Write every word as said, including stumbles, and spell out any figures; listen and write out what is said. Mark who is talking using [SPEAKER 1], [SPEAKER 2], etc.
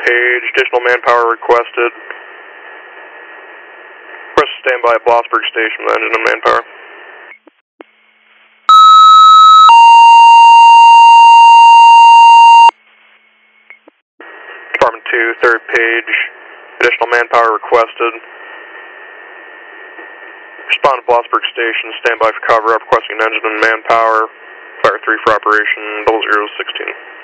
[SPEAKER 1] page, additional manpower requested. Request to stand by at Blossburg Station with engine and manpower. Department two, third page, additional manpower requested. Respond to Blossburg Station, stand by for cover up, requesting engine and manpower. Fire three for operation, double zero sixteen.